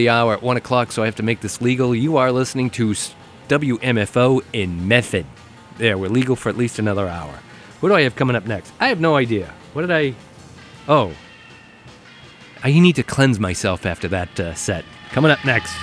the hour at 1 o'clock, so I have to make this legal. You are listening to WMFO in Method. There, we're legal for at least another hour. What do I have coming up next? I have no idea. What did I... Oh. I need to cleanse myself after that set. Coming up next.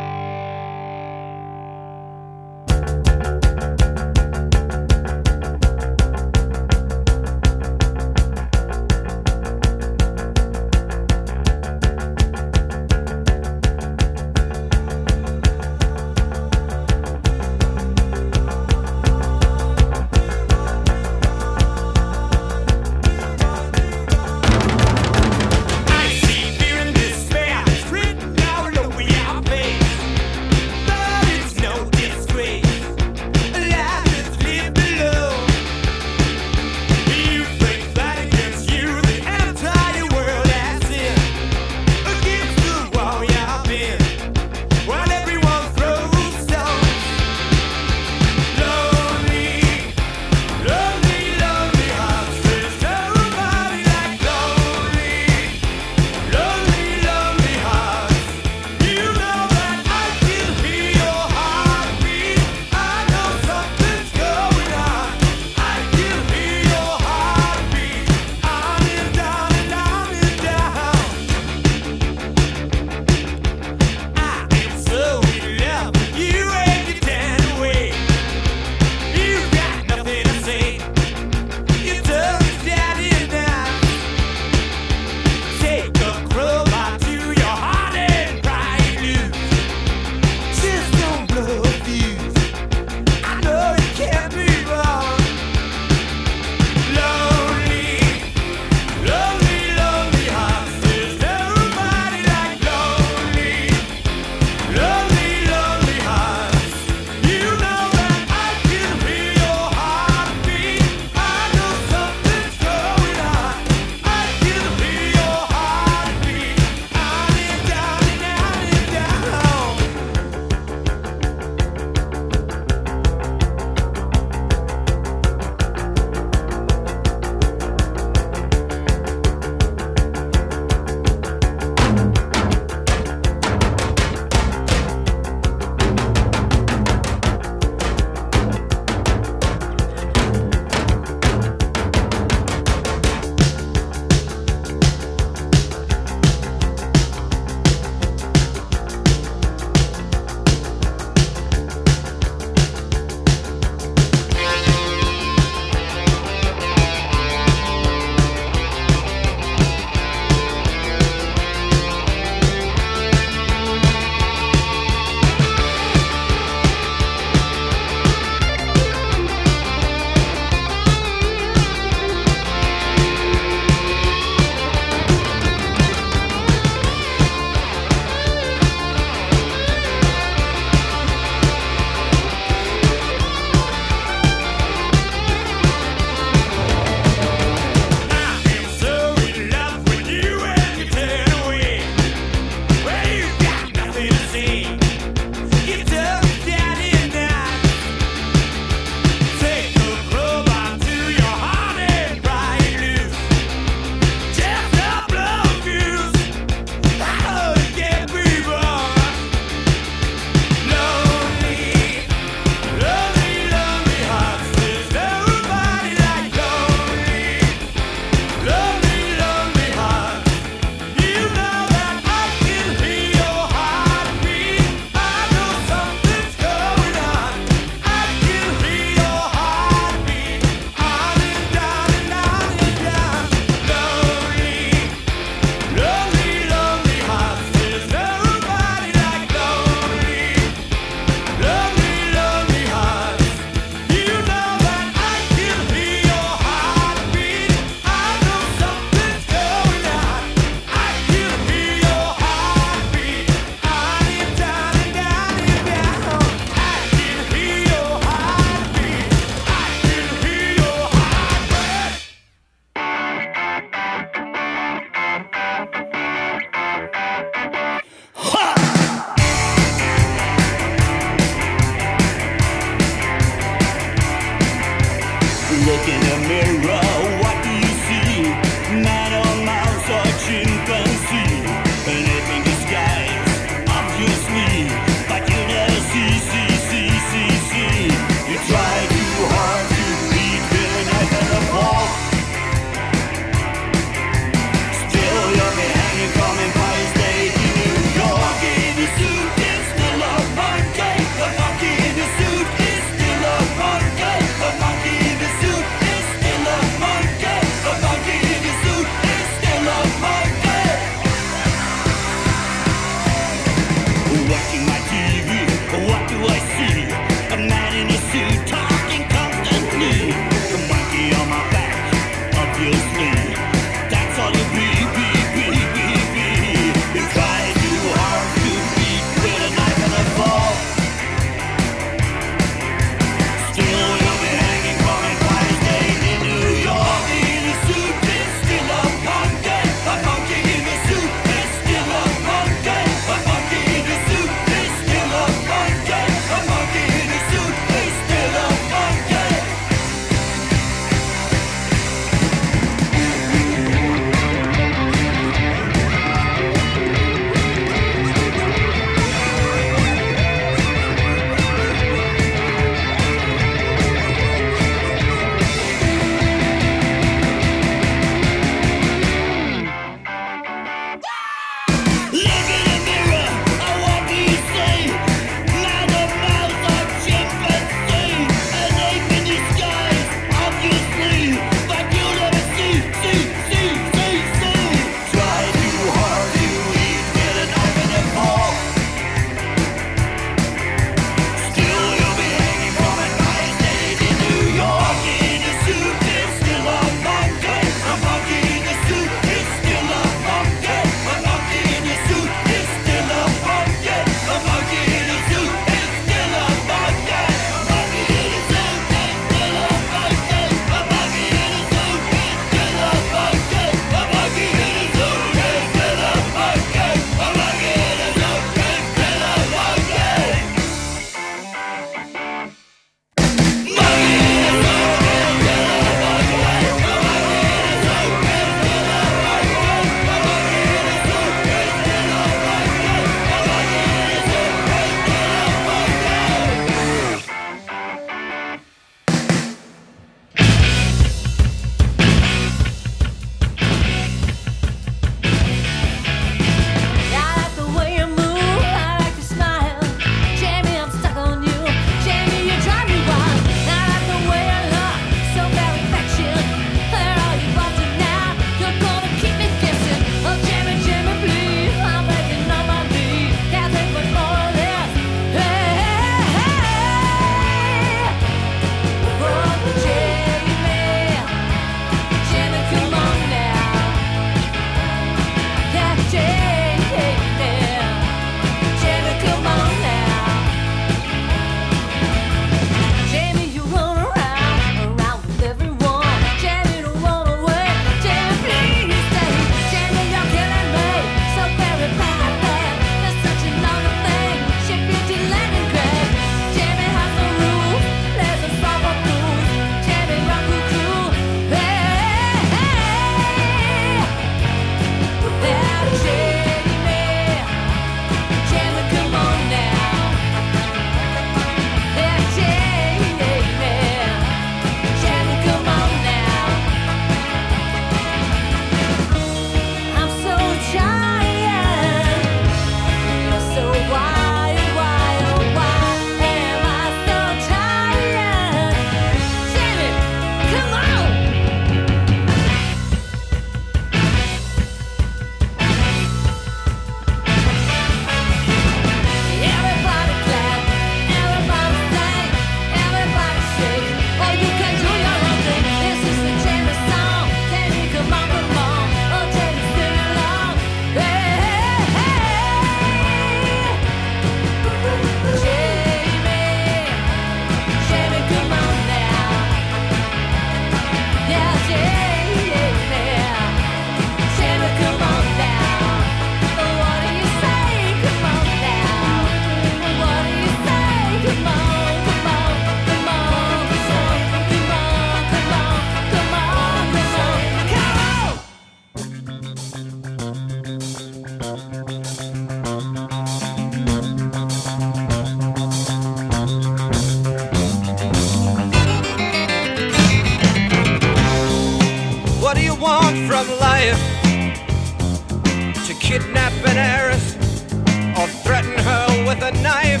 life, to kidnap an heiress or threaten her with a knife?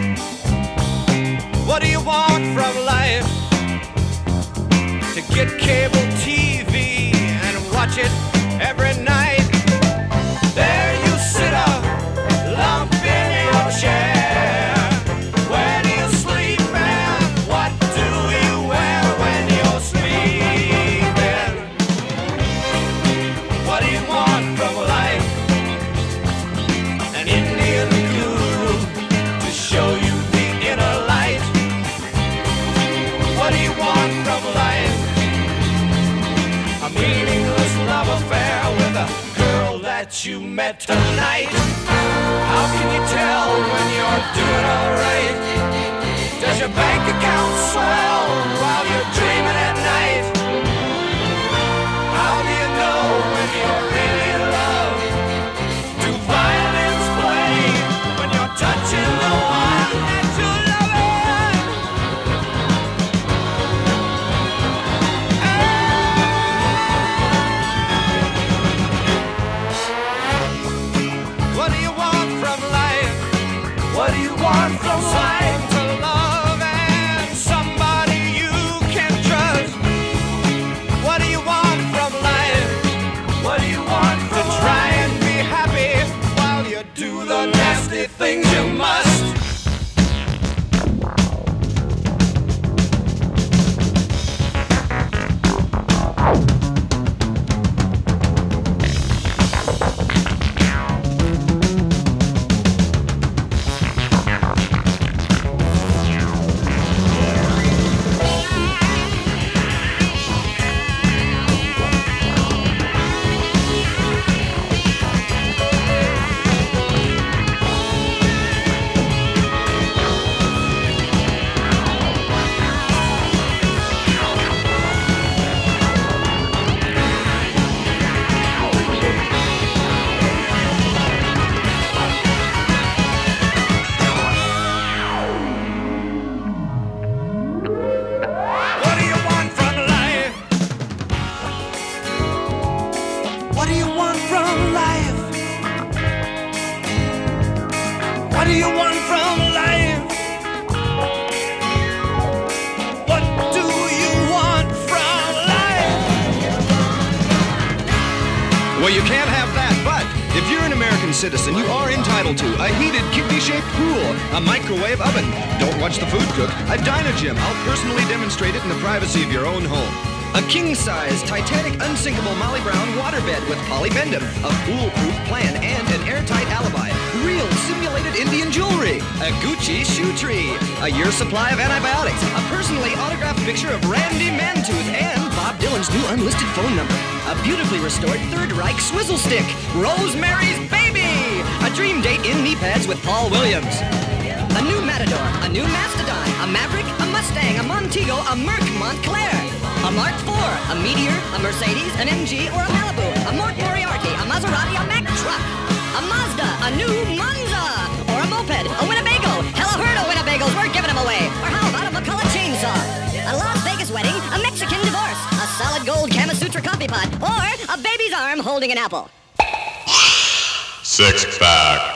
What do you want from life? To get cable TV and watch it every night? There you sit up, lump in your chair. Where do you sleep and what do you wear when you're sleeping? What do you want from life? An Indian guru to show you the inner light. What do you want from life? A meaningless love affair with a girl that you met tonight. How can you tell when you're doing alright? Does your bank account swell while you're dreaming at night? How do you know when you're really in love? Do violins play when you're touching the one that you love? What do you want from life? What do you want from life? To love and somebody you can trust. What do you want from life? What do you want from to try and be happy while you do the nasty things you must? What do you want from life? What do you want from life? What do you want from life? What do you want from life? Well, you can't have that, but if you're an American citizen, you are entitled to a heated, kidney-shaped pool, a microwave oven. Don't watch the food cook. A Dynagym. I'll personally demonstrate it in the privacy of your own home. A king-size, Titanic, unsinkable Molly Brown waterbed with polybendum, a foolproof plan, and an airtight alibi. Real simulated Indian jewelry. A Gucci shoe tree. A year's supply of antibiotics. A personally autographed picture of Randy Mantooth and Bob Dylan's new unlisted phone number. A beautifully restored Third Reich swizzle stick. Rosemary's Baby. A dream date in knee pads with Paul Williams. A new Matador, a new Mastodon, a Maverick, a Mustang, a Montego, a Merc Montclair, a Mark IV, a Meteor, a Mercedes, an MG, or a Malibu, a Mort Moriarty, a Maserati, a Mack truck, a Mazda, a new Monza, or a moped, a Winnebago. Hell, a herd of Winnebagos, we're giving them away. Or how about a McCullough chainsaw, a Las Vegas wedding, a Mexican divorce, a solid gold Kama Sutra coffee pot, or a baby's arm holding an apple. Six Pack.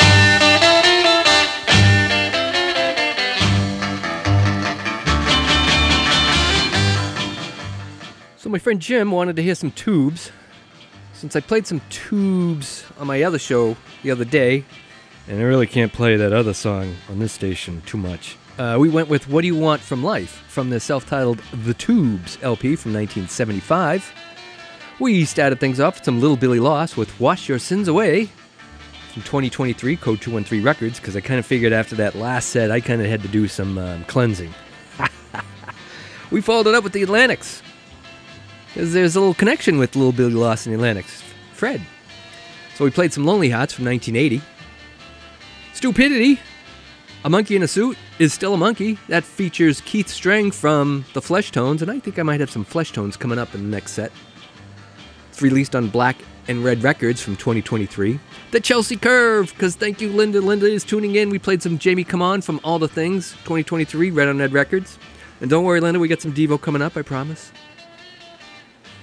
So my friend Jim wanted to hear some Tubes. Since I played some Tubes on my other show the other day, and I really can't play that other song on this station too much, we went with What Do You Want From Life from the self-titled The Tubes LP from 1975. We started things off with some Little Billy Loss with Wash Your Sins Away from 2023, Code 213 Records, because I kind of figured after that last set I kind of had to do some cleansing. We followed it up with the Atlantics, because there's a little connection with Little Billy Loss and the Atlantics. Fred. So we played some Lonely Hearts from 1980. Stupidity, A Monkey in a Suit is Still a Monkey. That features Keith Strang from the Fleshtones, and I think I might have some Fleshtones coming up in the next set. It's released on Black and Red Records from 2023. The Chelsea Curve, because thank you, Linda. Linda is tuning in. We played some Jamie Come On from All the Things, 2023, Red on Red Records. And don't worry, Linda, we got some Devo coming up, I promise.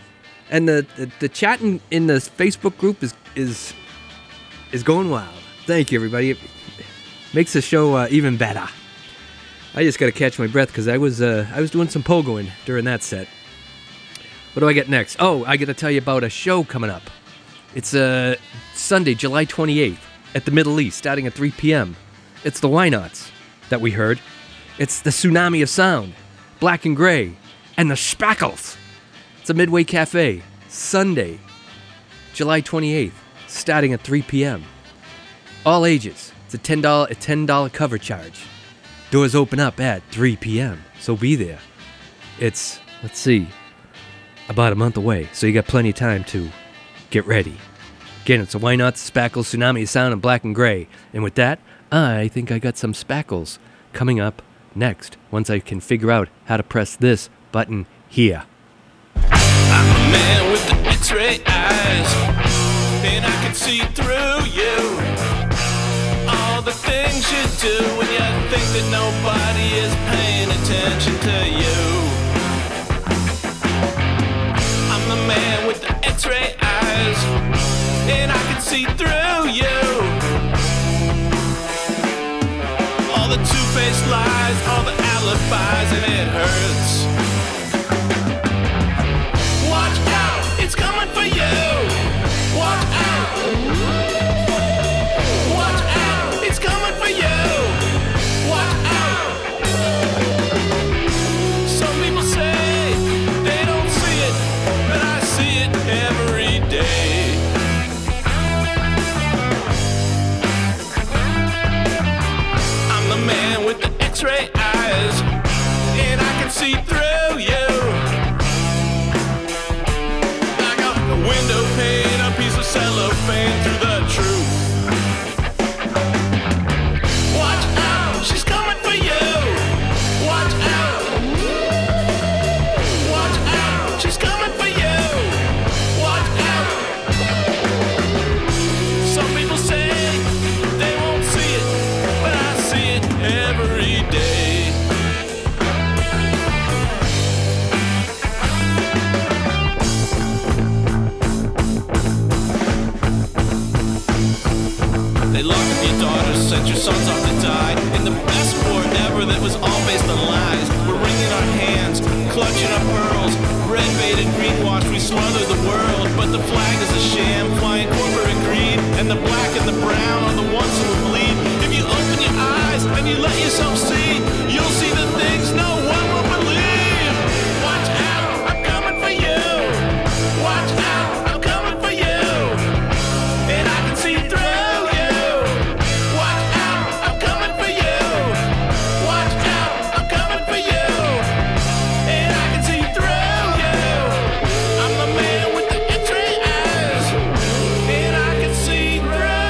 And the chat in the Facebook group is going wild. Thank you, everybody. It makes the show even better. I just got to catch my breath because I was doing some pogoing during that set. What do I get next? Oh, I got to tell you about a show coming up. It's Sunday, July 28th at the Middle East, starting at 3 p.m. It's the Why Nots that we heard. It's the Tsunami of Sound, Black and Gray, and the Spackles. It's a Midway Cafe, Sunday, July 28th, starting at 3 p.m. All ages. It's a $10 cover charge. Doors open up at 3 p.m., so be there. It's, let's see, about a month away, so you got plenty of time to get ready. Again, it's a Why Not, Spackles, Tsunami of Sound, and Black and Gray. And with that, I think I got some Spackles coming up next, once I can figure out how to press this button here. I'm a man with the X-ray eyes, and I can see through you. All the things you do when you think that nobody is paying attention to you. I'm the man with the X-ray eyes, and I can see through you. All the two-faced lies, all the alibis, and it hurts. Watch out, it's coming for you. Watch out. Watch out, it's coming for you. Watch out. Some people say they don't see it, but I see it every day. I'm the man with the X-ray eyes, and I can see through you. I got a window pane, a piece of cellophane through the truth. Watch out, she's coming for you. Watch out. Watch out, she's coming for you. Watch out. Some people say they won't see it, but I see it every day. They locked up your daughters, sent your sons off to die in the best war ever that was all based on lies. We're wringing our hands, clutching our pearls. Red-baited, greenwashed, we smother the world. But the flag is a sham, flying corporate greed. And the black and the brown are the ones who will bleed. If you open your eyes and you let yourself see, you'll see the things no one will believe. Watch out, I'm coming for you. Watch out, I'm coming for you. And I can see through you. Watch out, I'm coming for you. Watch out, I'm coming for you. And I can see through you. I'm the man with the X-ray eyes, and I can see through.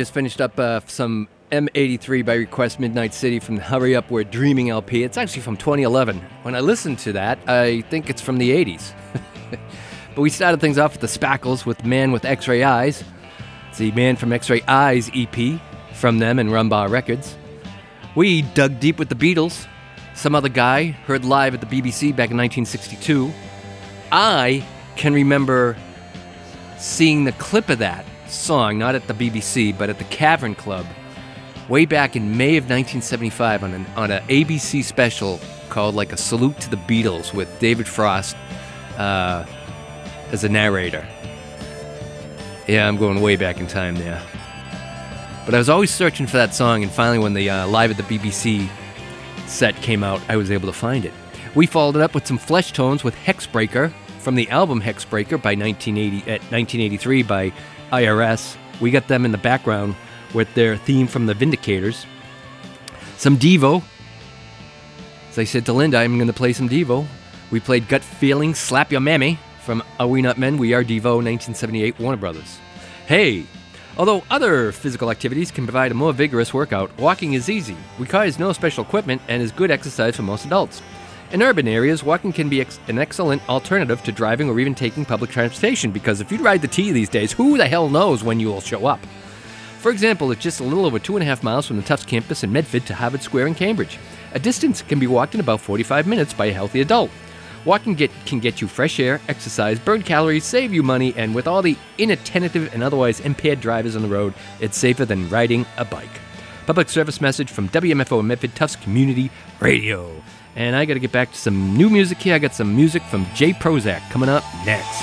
just finished up some M83 by Request Midnight City from the Hurry Up We're Dreaming LP. It's actually from 2011. When I listen to that, I think it's from the 80s. But we started things off with the Spackles with Man with X-Ray Eyes. It's the Man from X-Ray Eyes EP from them and Rumbar Records. We dug deep with the Beatles. Some Other Guy, heard live at the BBC back in 1962. I can remember seeing the clip of that song, not at the BBC, but at the Cavern Club, way back in May of 1975 on an ABC special called like A Salute to the Beatles with David Frost as a narrator. Yeah, I'm going way back in time there. But I was always searching for that song, and finally when the Live at the BBC set came out, I was able to find it. We followed it up with some Flesh Tones with Hexbreaker from the album Hexbreaker by 1983 by IRS. We got them in the background with their theme from the Vindicators. Some Devo. As I said to Linda, I'm going to play some Devo. We played Gut Feeling, Slap Your Mammy from Are We Not Men, We Are Devo, 1978, Warner Brothers. Hey! Although other physical activities can provide a more vigorous workout, walking is easy, requires no special equipment, and is good exercise for most adults. In urban areas, walking can be an excellent alternative to driving or even taking public transportation, because if you ride the T these days, who the hell knows when you will show up? For example, it's just a little over 2.5 miles from the Tufts campus in Medford to Harvard Square in Cambridge. A distance can be walked in about 45 minutes by a healthy adult. Walking can get you fresh air, exercise, burn calories, save you money, and with all the inattentive and otherwise impaired drivers on the road, it's safer than riding a bike. Public service message from WMFO Medford Tufts Community Radio. And I got to get back to some new music here. I got some music from Jay Prozac coming up next.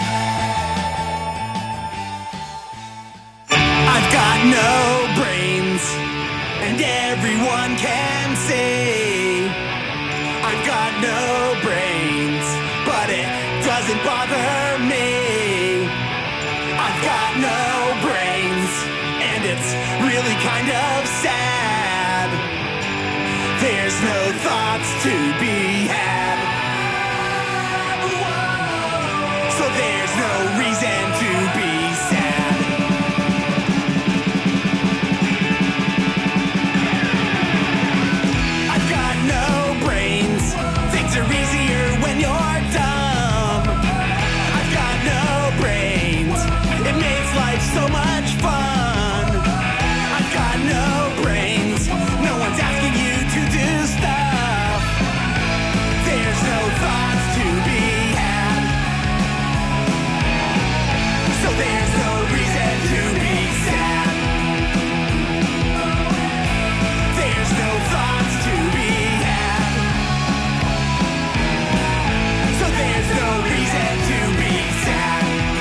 I've got no brains, and everyone can say I've got no brains, but it doesn't bother me. I've got no brains, and it's really kind of sad. There's no thoughts to be had, so there's no reason to be sad. I've got no brains, things are easier when you're dumb. I've got no brains, it makes life so much fun. I've got no brains, no one's asking you to do stuff. There's no thoughts to be had, so there's no reason to be sad. There's no thoughts to be had, so there's no reason to be sad.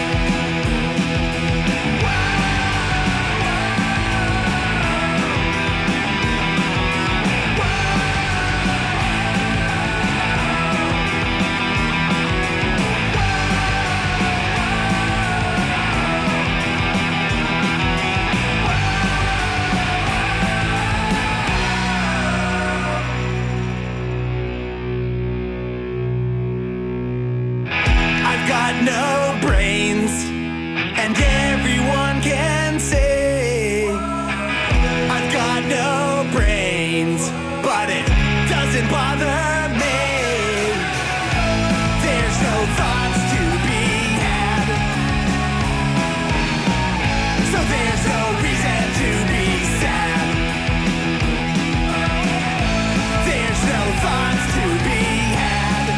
I've got no brains, and everyone can say I've got no brains, but it doesn't bother me. There's no thoughts to be had, so there's no reason to be sad. There's no thoughts to be had,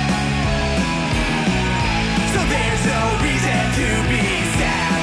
so there's no reason to be sad.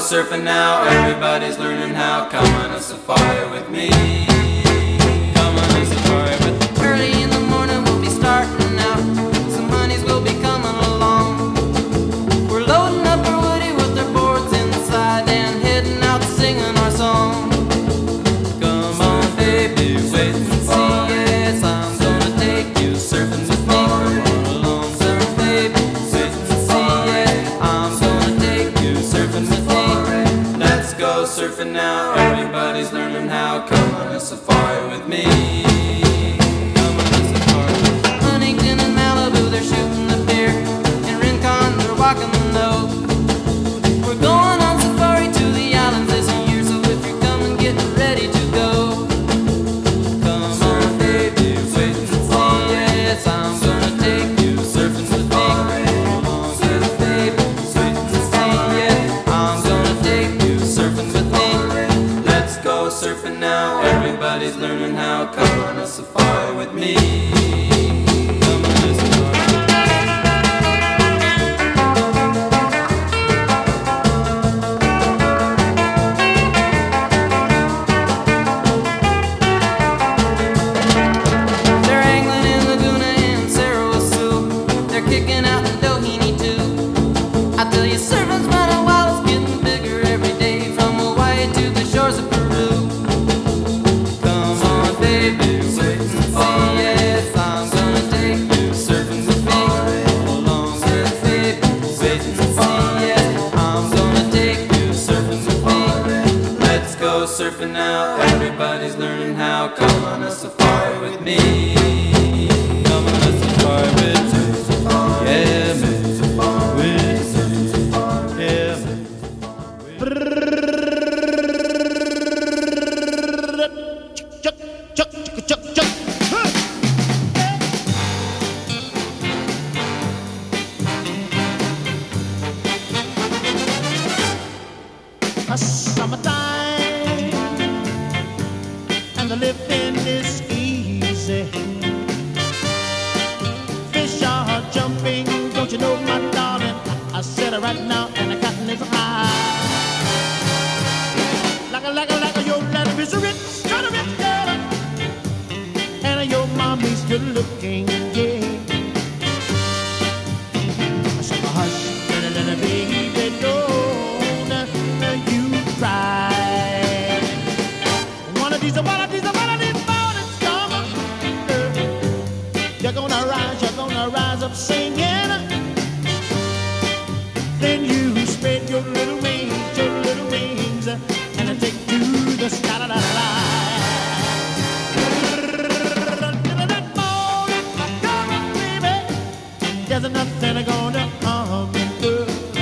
surfing now. Everybody's learning how. Come on a safari with me. Come on a safari with me. Early in the morning we'll be starting out. Some honeys will be coming along. We're loading up our woody with our boards inside and heading out singing our song. Come on, baby, wait and see. Yes, I'm gonna take you surfing with me. Come on along, surf, baby, wait and see. Yeah, I'm gonna take you surfing with me. Let's go surfing now. Everybody's learning how. Come on a safari with me. Come on a safari with me. Huntington and Malibu, they're shooting the pier. In Rincon, they're walking the nose. We're going on safari to the islands this year, so if you're coming, get ready to go. Come on, baby, wait and see. Yes, I'm gonna take you surfing with me. Come on, surf, baby, wait and see. Yeah, I'm gonna take you surfing with me. Let's go surfing now. Everybody's learning how. Come on a safari with me. Come on a safari. They're angling in Laguna and Cerro Azul. They're kicking out in Doheny too. I tell you, surfing's running wild, it's getting bigger every day, from Hawaii to the shores of Peru. Come on, baby, wait and see. Yes, I'm gonna take you surfing with me. Come along, yes, baby, wait and see. Yes, I'm gonna take you surfing with me. Let's go surfing now. Everybody's learning how. Come on a safari with me. Come on a safari with me. Yeah, man. With me. Yeah, man. A summertime and the living is easy. Fish are jumping, don't you know, my darling? I said it right now, and the cotton is high. Like a your daddy is a rich, kind of rich girl, and your mommy's good looking, yeah. I said, hush, little baby, don't you cry. One of these mornings come, you're gonna rise up singing. Then you spread your little wings, and take to the sky. La, la, la, la. That morning, come on, baby. There's nothing gonna harm you.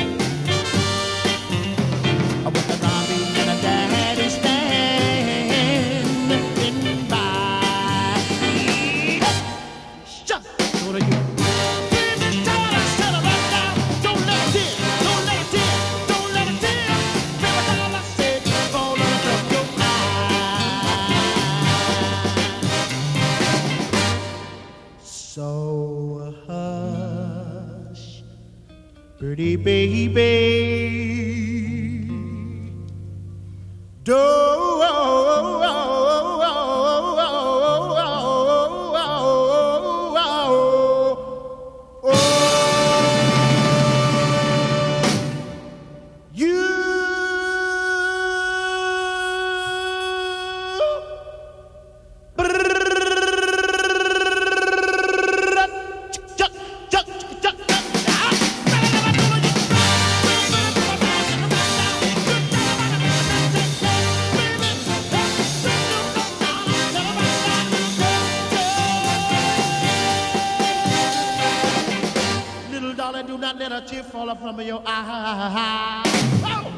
With the mommy and the daddy standing by. Shut up, what are you? So hush, pretty baby, do not let a tear fall from your eye. Oh!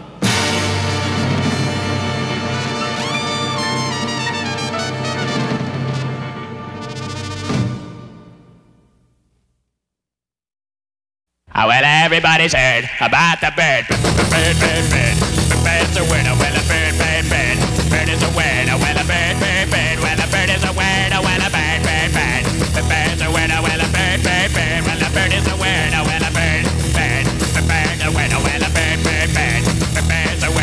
Well, everybody's heard about the bird. Bird, bird, bird. The bird's a winner. Well, a bird, bird, bird. Bird is a winner. Well, a bird, bird, bird. Well, a bird is a winner. Well, a bird, bird, bird. The bird's a winner. Well, a bird, bird, bird. Well, a bird is a winner. Well, a bird, bird. The bird's a winner. Well, a bird, bird, bird. The bird's a winner.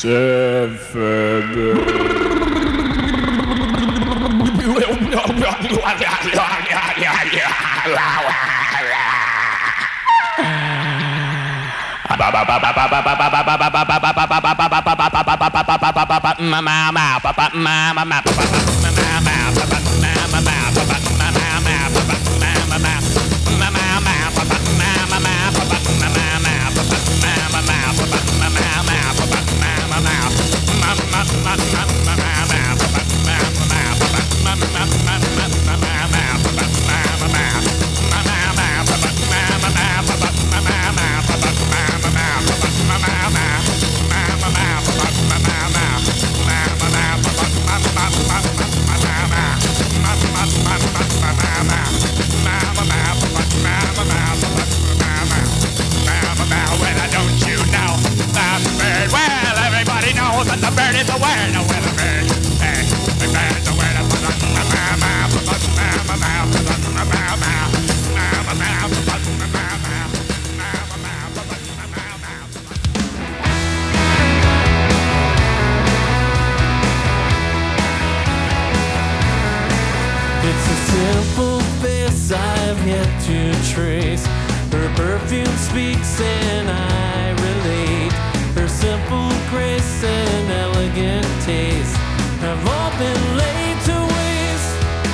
It's a simple face I've yet to trace. Her perfume speaks and I relate. Her simple grace and elegant taste have all been laid to waste.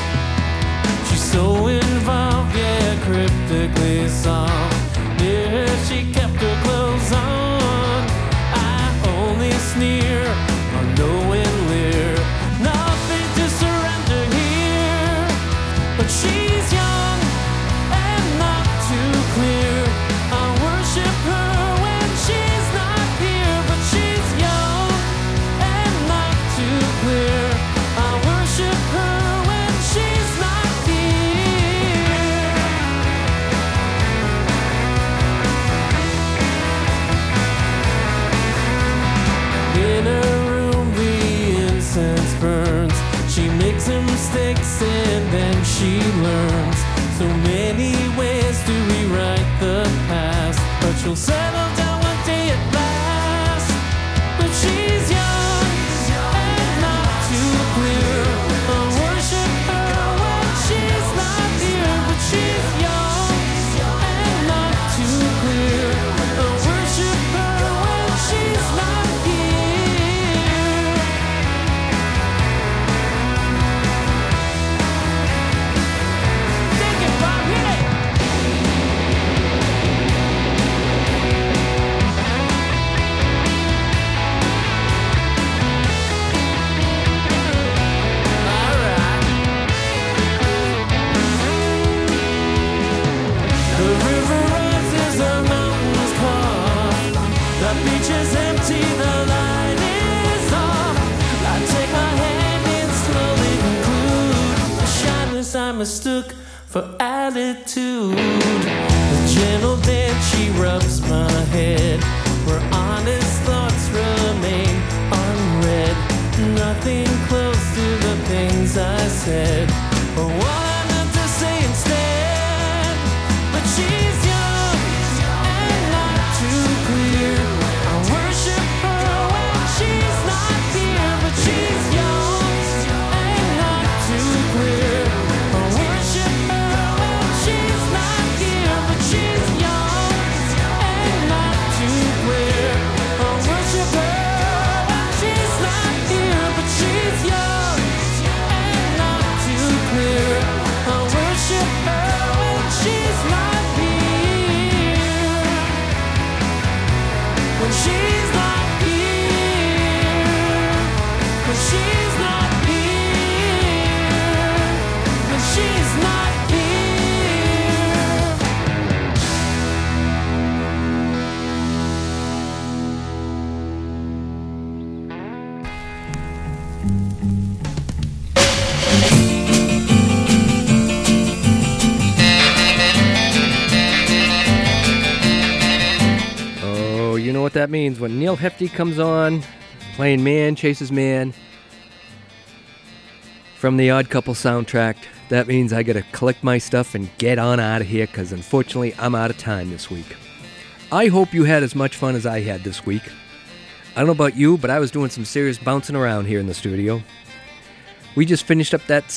She's so involved, yeah, cryptically soft. Yeah, she kept her clothes on. I only sneer on knowing we're nothing to surrender here. But she's young and not too clear. I worship her when she's not here. But she's young and not too clear. I worship her when she's not here. In her room the incense burns. She makes her mistakes and then she learns. So many ways to rewrite the past, but she'll settle down one day at last. But she's young and not too clear. I worship her when she's not here. But she's young and not too clear. I worship her when she's not here. Take it, Bob, hit it! Alright. The river rises, the mountains cough. The beach is empty, the light is off. I take my hand and slowly conclude the shyness I mistook for attitude. The gentle dance she rubs my head, where honest thoughts remain unread. Nothing close to the things I said, or what I meant to say instead. But she's young and not too clear. I worship her when she's not here. But she's young and not too clear. I worship her when she's not here. But she's young and not too clear. I worship her when she's not here. But she's young and not too clear. I worship her when she's not here. When she's not here. When she's not here. When she's not here. Oh, you know what that means. When Neil Hefti comes on, playing Man Chases Man from the Odd Couple soundtrack, that means I gotta collect my stuff and get on out of here, because unfortunately I'm out of time this week. I hope you had as much fun as I had this week. I don't know about you, but I was doing some serious bouncing around here in the studio. We just finished up that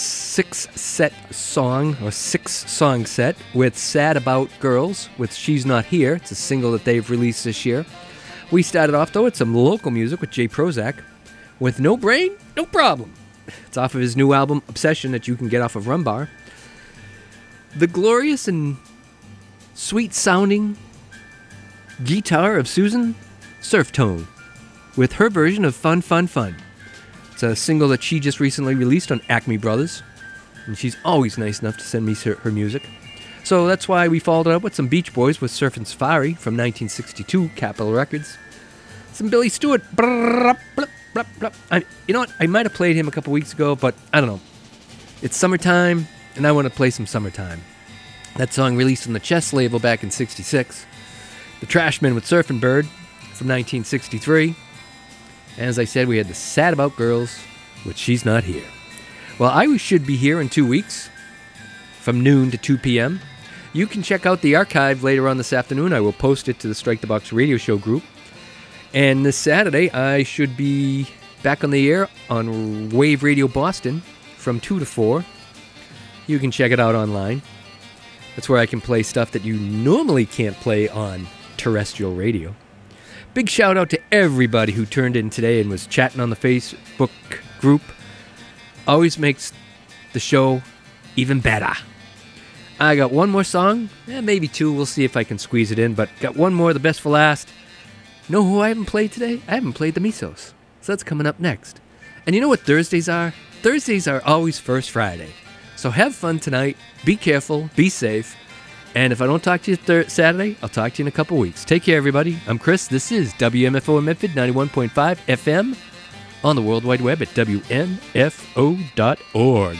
six-song set with Sad About Girls with She's Not Here. It's a single that they've released this year. We started off, though, with some local music with Jay Prozac with No Brain, No Problem. It's off of his new album, Obsession, that you can get off of Rumbar. The glorious and sweet-sounding guitar of Susan Surf Tone with her version of Fun, Fun, Fun. It's a single that she just recently released on Acme Brothers, and she's always nice enough to send me her music. So that's why we followed it up with some Beach Boys with Surfin' Safari from 1962, Capitol Records. Some Billy Stewart. You know what? I might have played him a couple weeks ago, but I don't know. It's summertime, and I want to play some summertime. That song released on the Chess label back in '66. The Trashmen with Surfin' Bird from 1963. And as I said, we had the Sad About Girls with She's Not Here. Well, I should be here in 2 weeks from noon to 2 p.m. You can check out the archive later on this afternoon. I will post it to the Strike the Box radio show group. And this Saturday, I should be back on the air on Wave Radio Boston from 2 to 4. You can check it out online. That's where I can play stuff that you normally can't play on terrestrial radio. Big shout out to everybody who turned in today and was chatting on the Facebook group. Always makes the show even better. I got one more song, maybe two, we'll see if I can squeeze it in, but got one more, the best for last. Know who I haven't played today? I haven't played the Misos, so that's coming up next. And you know what Thursdays are? Thursdays are always First Friday. So have fun tonight, be careful, be safe, and if I don't talk to you Saturday, I'll talk to you in a couple weeks. Take care, everybody. I'm Chris. This is WMFO in Medford, 91.5 FM, on the World Wide Web at WMFO.org.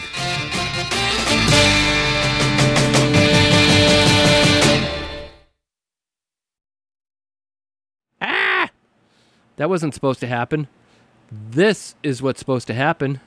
Ah! That wasn't supposed to happen. This is what's supposed to happen.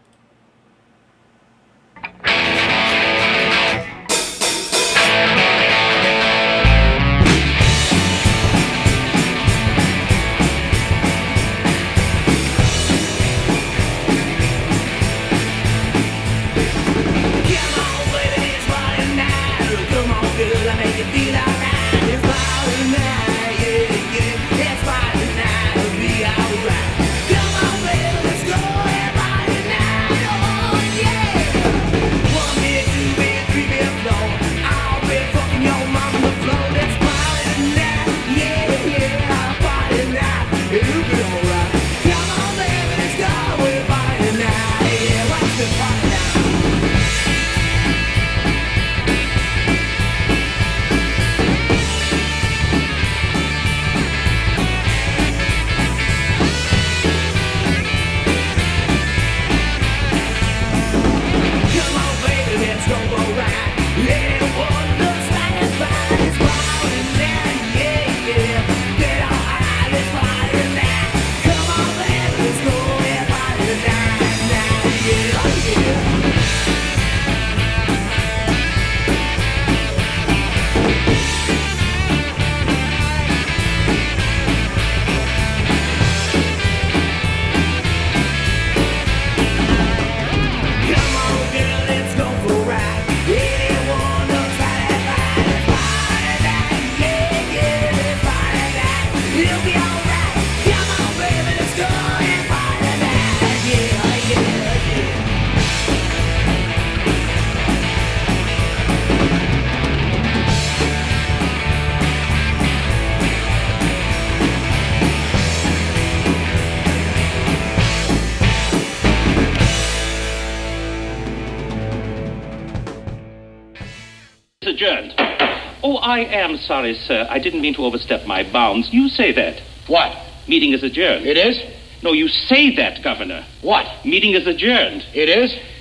Adjourned. Oh, I am sorry, sir. I didn't mean to overstep my bounds. You say that. What? Meeting is adjourned. It is? No, you say that, Governor. What? Meeting is adjourned. It is?